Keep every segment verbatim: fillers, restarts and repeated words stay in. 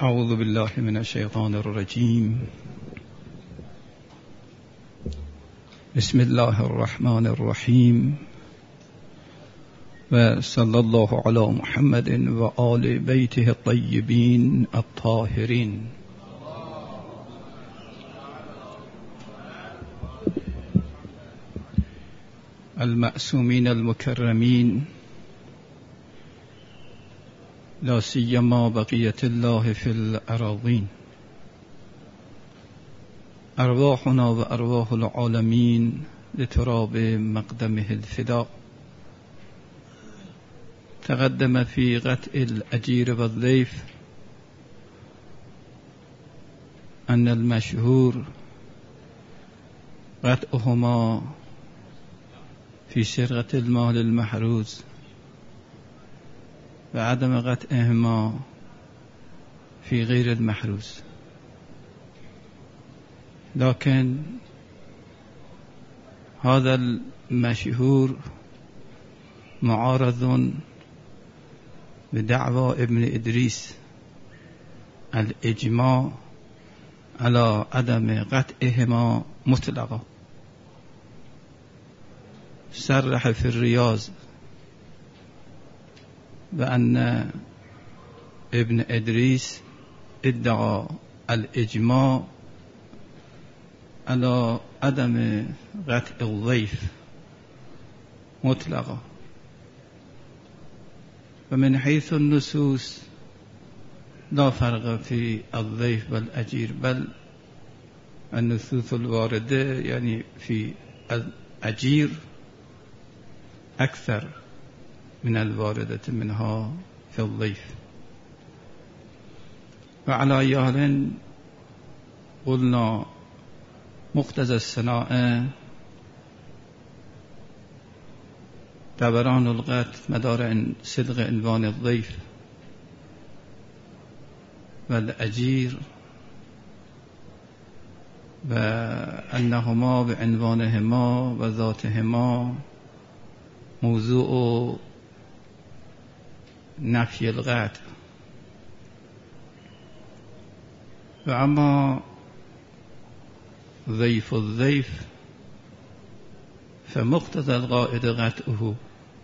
أعوذ بالله من الشيطان الرجيم. بسم الله الرحمن الرحيم، وصلى الله على محمد وآل بيته الطيبين الطاهرين. المعصومين المكرمين، لا سيما بقية الله في الأراضين. أرواحنا وأرواح العالمين لتراب مقدمه الفداء. تقدم في قتل الأجير والضيف أن المشهور قطعهما في سرقة المال المحروز وعدم قطعهما في غير المحروز، لكن هذا المشهور معارض بدعوى ابن إدريس الإجماع على عدم قطعهما مطلقا. صرح في الرياض بأن ابن إدريس ادعى الإجماع على عدم قطع الضيف مطلقا. ومن حيث النصوص لا فرق في الضيف والأجير، بل النصوص الواردة يعني في الأجير أكثر من الواردة منها في الضيف. وعلى أي حال قلنا مقتضى الصناعة دوران القطع مدار صدق عنوان الضيف والأجير، وأنهما بعنوانهما وذاتهما موضوع نفي القطع. وأما ضيف الضيف فمقتضى القاعدة قطعه،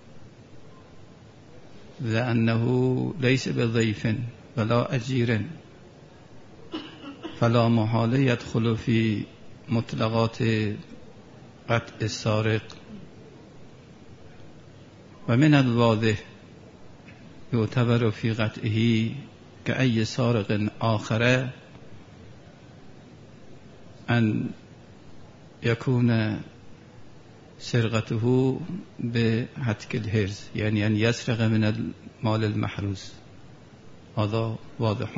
لأنه ليس بضيف ولا أجير، فلا محال يدخل في مطلقات قطع السارق. ومن الواضح يعتبر في قطعه كأي سارق آخر أن يكون سرقته بهتك الهرز، يعني أن يسرق من المال المحروز، هذا واضح.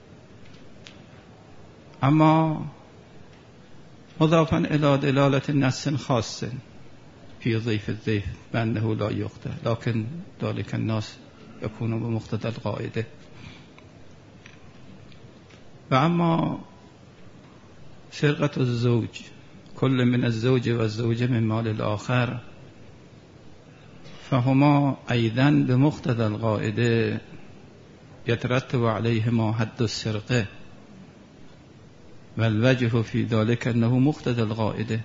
أما مضافا إلى دلالة نص خاص في ضيف الضيف بأنه لا يقطع، لكن ذلك الناس يكون بمقتضى القاعدة. وأما سرقة الزوج كل من الزوج والزوجة من مال الآخر فهما أيضا بمقتضى القاعدة يترتب عليهما حد السرقة، والوجه في ذلك أنه مقتضى القاعدة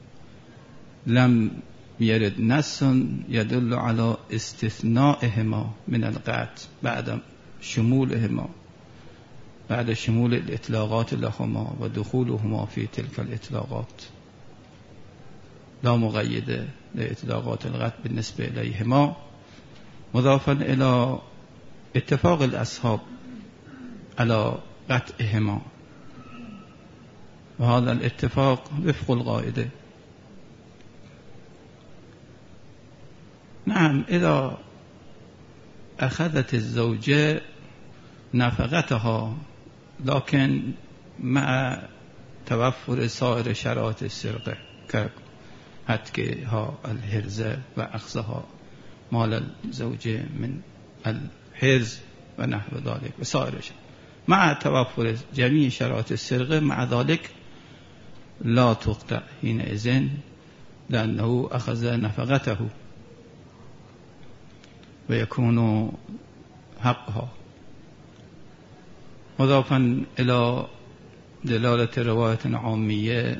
لم يرد نص يدل على استثنائهما من القطع بعد شمولهما بعد شمول الإطلاقات لهما ودخولهما في تلك الإطلاقات، لا مقيدة لإطلاقات القطع بالنسبة إليهما، مضافا إلى اتفاق الأصحاب على قطعهما، وهذا الاتفاق وفق القاعدة. نعم، إذا أخذت الزوجة نفقتها لكن مع توفر سائر شرائط السرقة كهتكها الهرزة وأخذها مال الزوجة من الهرز ونحو ذلك وسائر شيء، مع توفر جميع شرائط السرقة، مع ذلك لا تقطع حينئذ لأنه أخذ نفقته ويكون حقها. مضافا الى دلالة رواية عامیه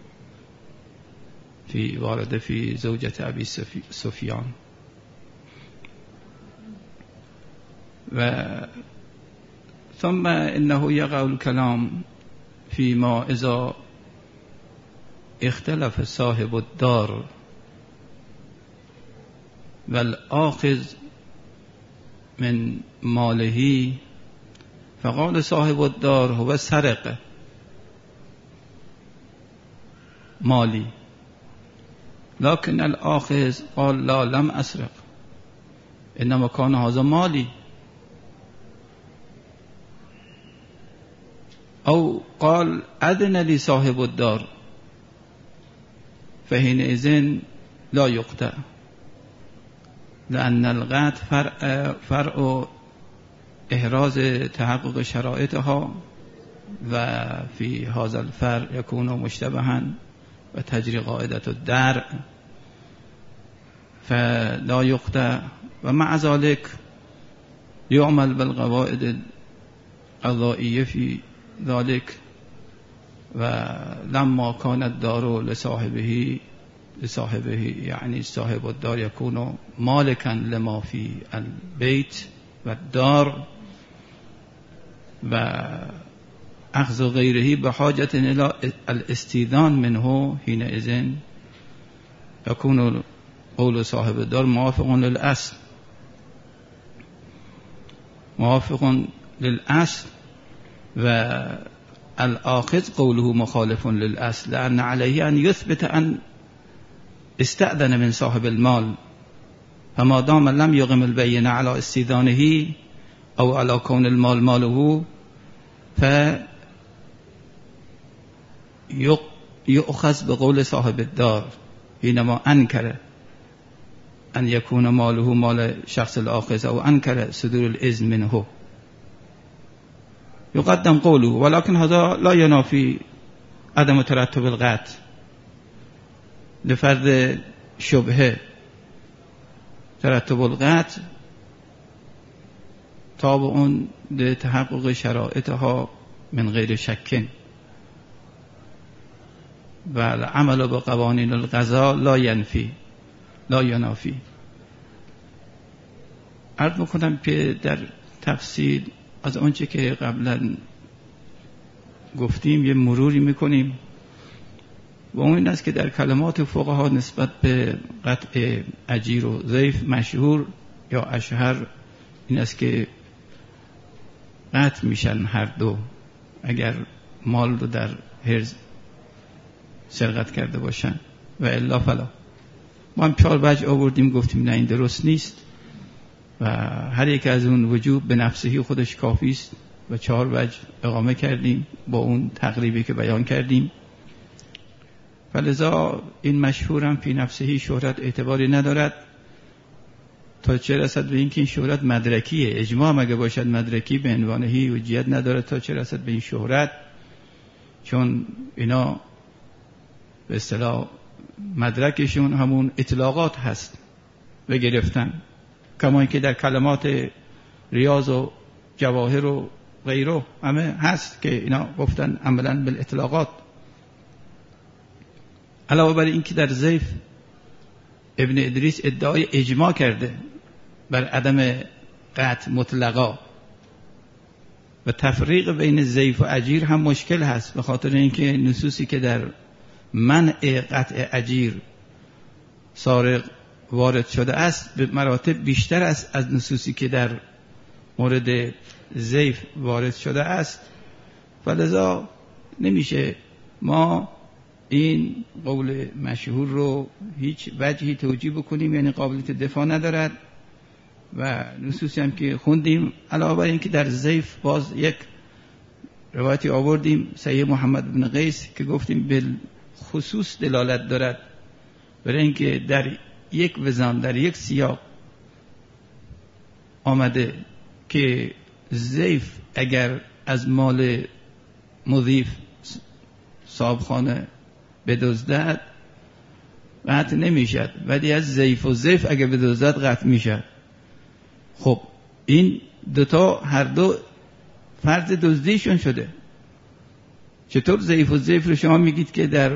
في وارده في زوجة أبي سفيان. و ثم إنه يقع الكلام فيما إذا اختلف صاحب الدار والآخذ من ماله، فقال صاحب الدار هو سرق مالي، لكن الآخذ قال لا لم أسرق إنما كان هذا مالي. أو قال أذن لي صاحب الدار، فحينئذ لا يقطع، لأن القطع فرع, فرع إحراز تحقق شرائطها، وفي هذا الفرع يكون مشتبها وتجري قاعدة الدرع فلا يقطع. ومع ذلك يعمل بالقواعد القضائية في ذلك. ولما كان الدار لصاحبه لصاحبه يعني صاحب الدار يكون مالكا لما في البيت والدار، وأخذ غيره بحاجة إلى الاستئذان منه، حينئذ يكون قول صاحب الدار موافق للأصل موافق للأصل والآخذ قوله مخالف للأصل، لأن عليه أن يثبت أن استأذن من صاحب المال، فما دام لم يقم البينة على استئذانه أو على كون المال ماله فيؤخذ بقول صاحب الدار حينما أنكر أن يكون ماله مال شخص الآخذ أو أنكر صدور الإذن منه، يقدم قوله. ولكن هذا لا ينافي عدم ترتب القطع لفرض شبهه. ترتب القطع تابع لتحقق شرائطها من غير شك، والعمل بقوانين القضاء لا ينفي لا ينافي. عرض میکنم که در تفصیل از آنچه که قبلا گفتیم یه مروری میکنیم، و اون این است که در کلمات فقها نسبت به قطع اجیر و ضیف مشهور یا اشهر این است که قطع میشن هر دو اگر مال رو در حرز سرقت کرده باشن، و الا فلا. ما هم چهار وجه آوردیم، گفتیم نه این درست نیست و هر یک از اون وجوب به نفسه خودش کافی است و چهار وجه اقامه کردیم با اون تقریبی که بیان کردیم. فلذا این مشهور هم فی نفسه شهرت اعتباری ندارد تا چه رسد به این که این شهرت مدرکیه. اجماع مگه باشد مدرکی به عنوانهی حجیت ندارد تا چه رسد به این شهرت، چون اینا به اصطلاح مدرکشون همون اطلاقات هست و گرفتن، کما اینکه در کلمات ریاض و جواهر و غیره همه هست که اینا گفتن عملا بالاطلاقات. علاوه بر این که در ضیف ابن ادریس ادعای اجماع کرده بر عدم قطع مطلقا، و تفریق بین ضیف و اجیر هم مشکل هست به خاطر اینکه نصوصی که در منع قطع اجیر سارق وارد شده است به مراتب بیشتر است از نصوصی که در مورد ضیف وارد شده است. فلذا نمیشه ما این قول مشهور رو هیچ وجهی توجیه بکنیم، یعنی قابلیت دفاع ندارد. و نصوصی هم که خوندیم علاوه بر این که در ضیف باز یک روایتی آوردیم صحیح محمد بن قیس که گفتیم به خصوص دلالت دارد برای اینکه در یک وزن در یک سیاق آمده که ضیف اگر از مال مضیف صاحبخانه بدزدد قطع نمیشد، ولی از ضیف و ضیف اگر بدزدد قطع میشد. خب این دوتا هر دو فرض دزدیشون شده. چطور ضعیف و ضعیف رو شما میگید که در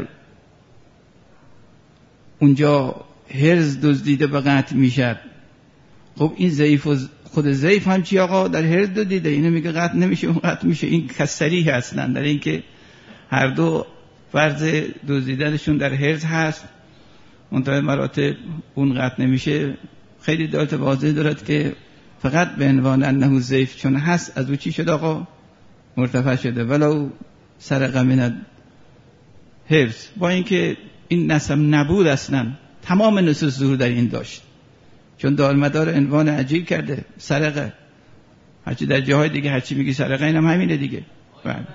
اونجا هرز دزدیده به قطع میشد؟ خب این ضعیف و خود ضعیف هم چی آقا در هرز دزدیده، اینو میگه قطع نمیشه اون قطع میشه. این کسریه اصلا در این که هر دو فرض دزدیدنشون در هرز هست، منتهی مراتب اون قطع نمیشه. خیلی دلالت واضح دارد که فقط به عنوان انه ضعیف چون هست از او چی شد آقا؟ مرتفع شده. ولو سرق من حفظ، با اینکه این نسم نبود اصلا تمام نصوص ظهور در این داشت، چون دارمدار عنوان عجیب کرده سرقه. هرچی در جاهای دیگه هرچی میگی سرقه اینم همینه دیگه. بله.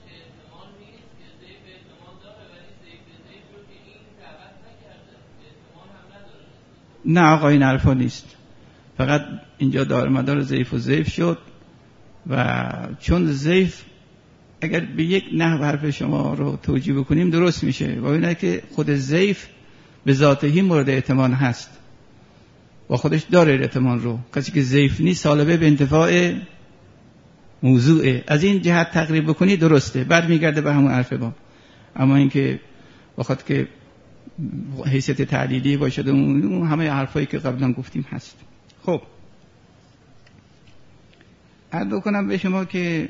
نه آقا این حرفا نیست، فقط اینجا دارمدار ضعیف و ضعیف شد و چون ضعیف اگر به یک نحو حرف شما رو توجیه بکنیم درست میشه و اینه که خود ضعیف به ذاتهی مورد اعتماد هست و خودش داره اعتماد رو. کسی که ضعیف نیست سالبه به انتفاع موضوعه. از این جهت تقریب بکنی درسته، بعد میگرده به همون حرف ما. اما اینکه وقت که حیثیت تعلیلی باشد اون همه حرفایی که قبلا گفتیم هست. خب عرض بکنم به شما که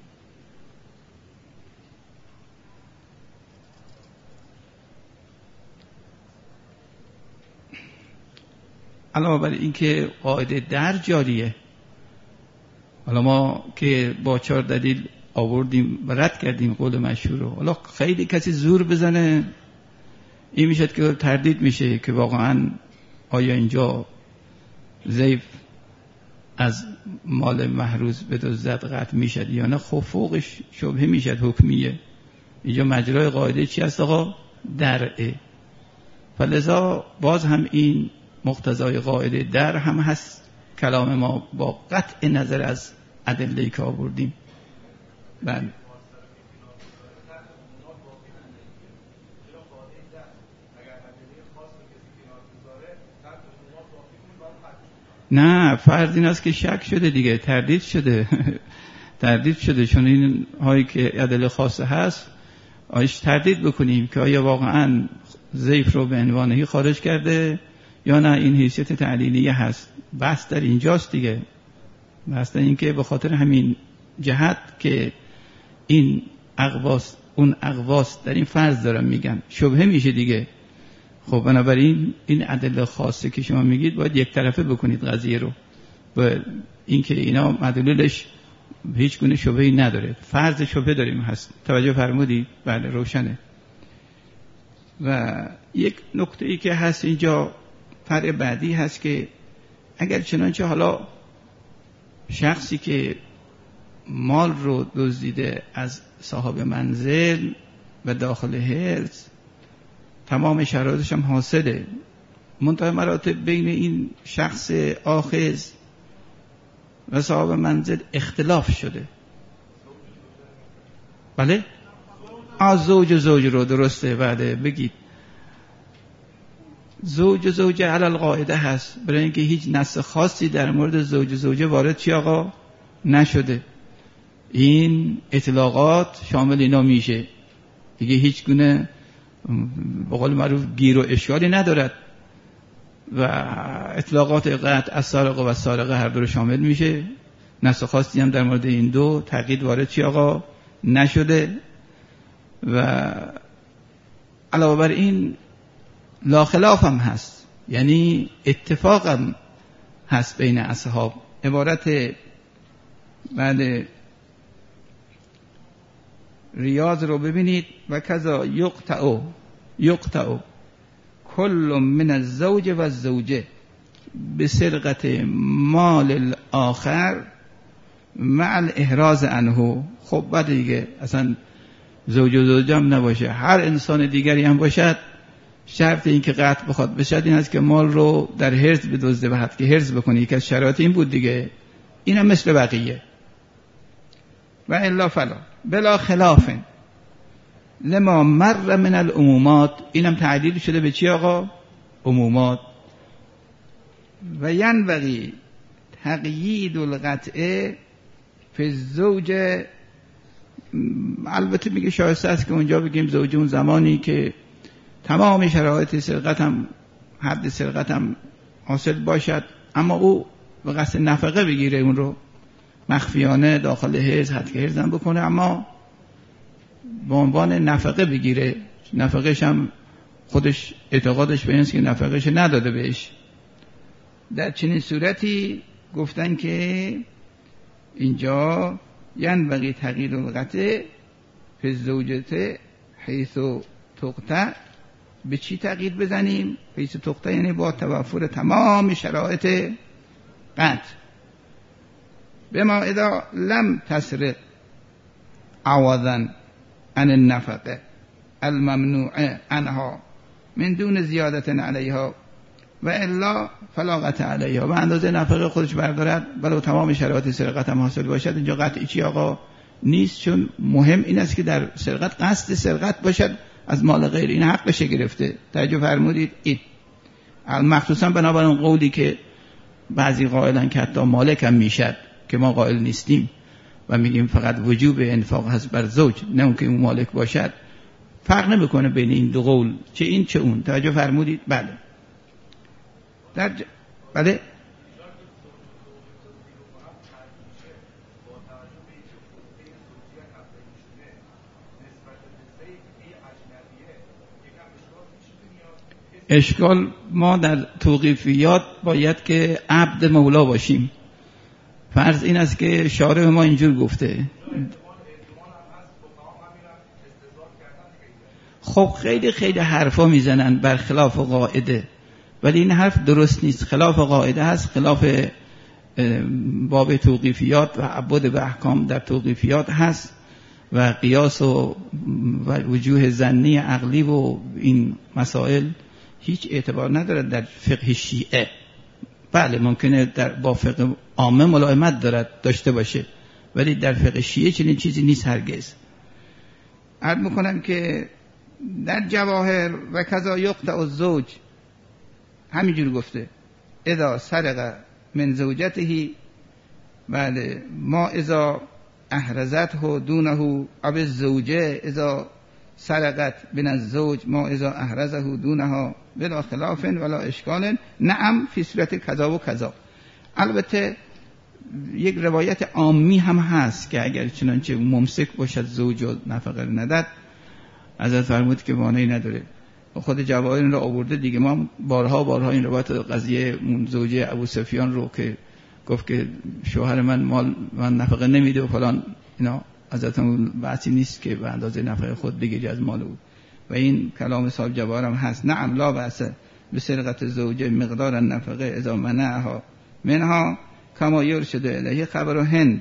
علاوه بر این که قاعده در جاریه، حالا ما که با چهار دلیل آوردیم و رد کردیم قول مشهور رو، حالا خیلی کسی زور بزنه این میشد که تردید میشه که واقعا آیا اینجا ضعیف از مال محروز به دزدت قطع میشد یا نه. خب فوقش شبهه میشد حکمیه. اینجا مجرای قاعده چی هست آقا؟ درعه. فلذا باز هم این مقتضای قاعده در هم هست کلام ما با قطع نظر از ادله‌ای که آوردیم. بله نه فرض این است که شک شده دیگه، تردید شده تردید شده چون این هایی که ادله خاصه هست آیش تردید بکنیم که آیا واقعا ضعیف رو به عنوانهی خارج کرده یا نه این حیثیت تعلیلیه هست. بحث در اینجاست دیگه، بحث در این که به خاطر همین جهت که این اقواس اون اقواس در این فرض دارم میگم شبهه میشه دیگه. خب بنابراین این ادله خاصه که شما میگید باید یک طرفه بکنید قضیه رو، و اینکه اینا مدلولش هیچ گونه شبهه‌ای نداره. فرض شبهه داریم هست. توجه فرمودید؟ بله روشنه. و یک نکته ای که هست اینجا فرع بعدی هست که اگر چنانچه حالا شخصی که مال رو دزدیده از صاحب منزل و داخل حرز تمام شرایطش هم حاصله، منتهی مراتب بین این شخص آخذ و صاحب منزل اختلاف شده. بله از زوج زوج رو درسته. بعد بگید زوج زوج علی القاعده هست، برای اینکه هیچ نص خاصی در مورد زوج زوجه وارد چی آقا نشده. این اطلاقات شامل اینا میشه دیگه، هیچ گونه به قول معروف گیر و اشکالی ندارد و اطلاقات قطع از سارق و سارقه هر دو رو شامل میشه. نص خاصی هم در مورد این دو تقیید وارد چی آقا نشده. و علاوه بر این لا خلاف هم هست، یعنی اتفاق هم هست بین اصحاب. عبارت بعد ریاض رو ببینید و کذا یقطع یقطع کل من الزوج و الزوجه بسرقت مال الاخر مع الاحراز عنه. خب بعد دیگه اصلا زوج و زوجه هم نباشه، هر انسان دیگری هم باشد، شرط این که قطع بخواد بشد این است که مال رو در هرز بدزده، بعد که هرز بکنی. یکی از شرایط این بود دیگه. این هم مثل بقیه. و الا فلا بلا خلاف لما مر من العمومات. اینم تعدیل شده به چی آقا؟ عمومات. و ینبغی تقیید القطع فی زوج، البته میگه شایسته است که اونجا بگیم زوج اون زمانی که تمام شرایط سرقت هم حد سرقت هم حاصل باشد، اما او به قصد نفقه بگیره، اون رو مخفیانه داخل حرز حد که حرز هم بکنه، اما به عنوان نفقه بگیره. نفقهش هم خودش اعتقادش به اینست که نفقهش نداده بهش. در چنین صورتی گفتن که اینجا ینبغی تغییر القطع فی الزوجة حیث تقطع. به چی تغییر بزنیم؟ حیث تقطع یعنی با توفر تمام شرایط قطع. بما اذا لم تسرق عوضا عن النفقه الممنوع عنها من دون زیادت علیها و الا فلا قطع علیها. و اندازه نفقه خودش بردارد ولو تمام شرایط سرقت هم حاصل باشد. اینجا قطعی چی آقا نیست، چون مهم این است که در سرقت قصد سرقت باشد از مال غیر، این حق بشه گرفته. توجه فرمودید؟ این مخصوصا بنابراین قولی که بعضی قائلن که حتی مالک هم میشد که ما قائل نیستیم و میگیم فقط وجوب انفاق هست بر زوج، نه اون که اون مالک باشد. فرق نمیکنه بین این دو قول، چه این چه اون. توجه فرمودید؟ بله. در ج... بله اشکال ما در توقیفیات باید که عبد مولا باشیم. فرض این است که شارع ما اینجور گفته. خب خیلی خیلی حرفا میزنن برخلاف قاعده، ولی این حرف درست نیست. خلاف قاعده هست، خلاف باب توقیفیات و عبود به احکام در توقیفیات هست و قیاس و وجوه ظنی عقلی و این مسائل هیچ اعتبار ندارد در فقه شیعه. بله ممکنه در با فقه عامه ملائمت دارد داشته باشه، ولی در فقه شیعه چنین چیزی نیست هرگز. عرض میکنم که در جواهر و کذا یقطع الزوج همینجور گفته اذا سرق من زوجته، بله، ما اذا احرزته دونه او الزوجه اذا سرقت من الزوج ما اذا احرزه دونها بلا خلاف ولا اشکال نعم فی صورت کذا و کذا. البته یک روایت عامی هم هست که اگر چنانچه ممسک باشد زوج و نفقه نداد، حضرت فرمود که مانعی نداره. خود جواهر این را آورده دیگه. ما بارها بارها این روایت قضیه زوجه ابو سفیان رو که گفت که شوهر من مال من نفقه نمیده و فلان، اینا حضرت بحثی نیست که به اندازه نفقه خود بگیری از مال او. و این کلام صاحب جواهر هم هست. نعم لا بأس بسرقت زوجه مقدار النفقه اذا منعها منها کما یرشد الیه خبر هند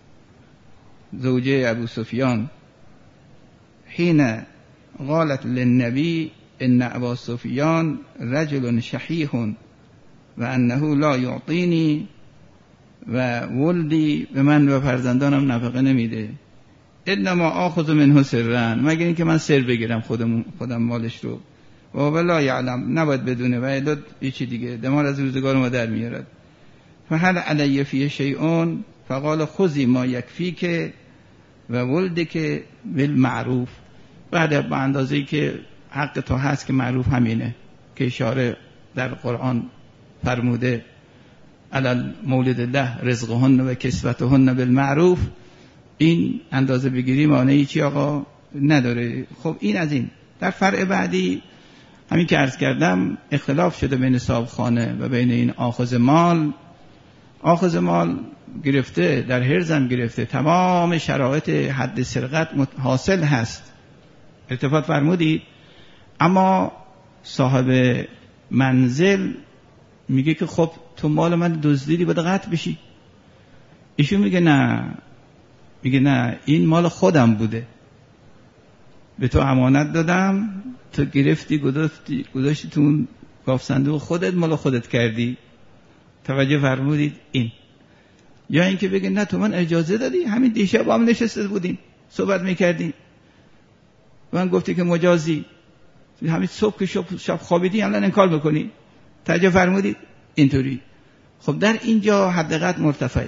زوجه ابو سفیان حین قالت للنبی ان ابا سفیان رجل شحیح و انه لا یعطینی و ولدی، به من و فرزندانم نفقه نمیده، انما آخذ منه سرا، مگر اینکه من سر بگیرم خودم خودم مالش رو، و ولا یعلم، نباید بدونه، و الا چی دیگه دمار از روزگار ما در میارد. فهل علی فیه شیء فقال خذی ما یکفیک و ولدک بالمعروف. بعد به اندازه‌ای که حق تو هست که معروف همینه که اشاره در قرآن فرموده علی مولد الله رزقهن و کسوتهن بالمعروف. این اندازه بگیری مانعی چی آقا نداره. خب این از این. در فرع بعدی همین که عرض کردم اختلاف شده بین صاحب خانه و بین این آخذ مال. آخذ مال گرفته، در حرزم گرفته، تمام شرایط حد سرقت حاصل هست، التفات فرمودید، اما صاحب منزل میگه که خب تو مال من دزدیدی باید قطع بشی. ایشون میگه نه، میگه نه این مال خودم بوده، به تو امانت دادم، تو گرفتی گذاشتی گذاشتی تو اون گاف صندوق خودت، مال خودت کردی. توجه فرمودید این. یا اینکه بگه نه تو من اجازه دادی، همین دیشب با هم نشسته بودیم صحبت میکردیم، من گفتی که مجازی، همین صبح که شب, شب خوابیدی الان انکار میکنی. توجه فرمودید اینطوری. خب در اینجا حد قطع مرتفعه.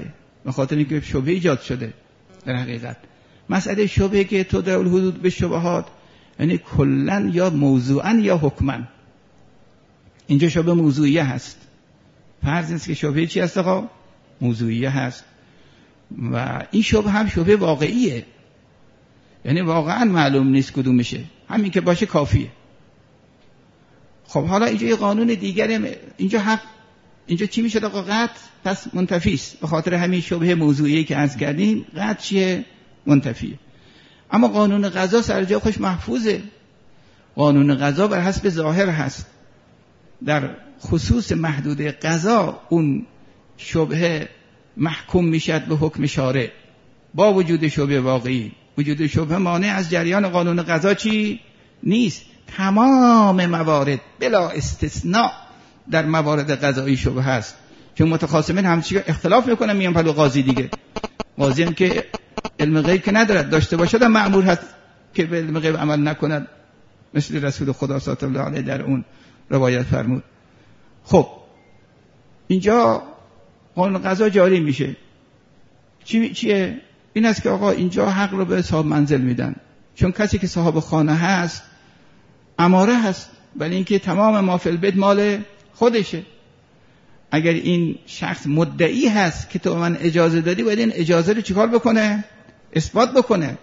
به خاطر اینکه شبهه ایجاد شده. در حقیقت مسئله شبهه که تو در الحدود به شبهات یعنی کلا یا موضوعا یا حکما. اینجا شبهه موضوعیه هست. فرض نیست که شبهه چی هست آقا؟ موضوعیه هست. و این شبهه هم شبهه واقعیه، یعنی واقعا معلوم نیست کدوم میشه، همین که باشه کافیه. خب حالا اینجا یه قانون دیگره، اینجا حق، اینجا چی میشه آقا؟ قطع پس منتفی است. به خاطر همین شبهه موضوعی که عرض کردیم قطع چیه؟ منتفیه. اما قانون قضا سر جای خودش محفوظه. قانون قضا بر حسب ظاهر هست. در خصوص محدود قضا اون شبهه محکوم میشد به حکم شارع با وجود شبهه واقعی. وجود شبهه مانع از جریان قانون قضا چی نیست. تمام موارد بلا استثناء در موارد قضایی شبهه هست، چون متخاصمین همچین اختلاف میکنن میان پلو قاضی دیگه. قاضی هم که علم غیب که ندارد، داشته باشد هم مأمور هست که به علم غیب عمل نکند، مثل رسول خدا صلی الله علیه در اون روایت فرمود. خب اینجا قانون قضا جاری میشه. چی چیه؟ این است که آقا اینجا حق رو به صاحب منزل میدن، چون کسی که صاحب خانه هست اماره هست، ولی اینکه تمام ما فی البیت مال خودشه. اگر این شخص مدعی هست که تو من اجازه دادی، باید این اجازه رو چیکار بکنه؟ اثبات بکنه.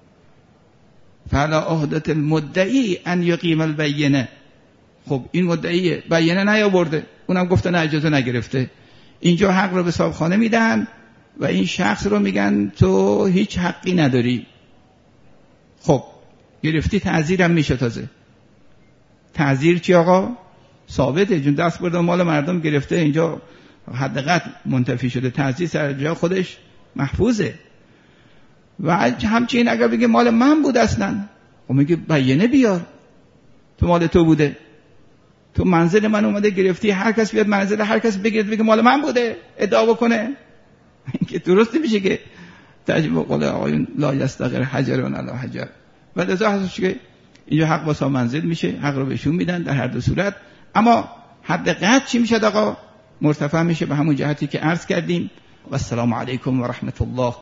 فلا عهدة المدعی ان یقیم البینه. خب این مدعی بیانه نیاورده، اونم گفته نه اجازه نگرفته. اینجا حق رو به صاحب خانه میدن و این شخص رو میگن تو هیچ حقی نداری. خب گرفتی تعزیرم میشه. تازه تعزیر چی آقا؟ ثابته، چون دست برده مال مردم گرفته، اینجا حد قطع منتفی شده. تعزیر سر جای خودش محفوظه. و همچنین اگر بگه مال من بود اصلا، خب میگه بیانه بیار تو مال تو بوده، تو منزل من اومده گرفتی، هر کس بیاد منزل هر کس بگیرد بگه مال من بوده، ادعا بکنه. این که درست نمیشه که تجربه قول آقایون لا یستقر حجرون علی حجر. و لذا هستش که اینجا حق واسه منزل میشه، حق رو بهشون میدن در هر دو صورت. اما حد قطع چی میشه آقا؟ مرتفع میشه به همون جهتی که عرض کردیم. و السلام علیکم و رحمت الله.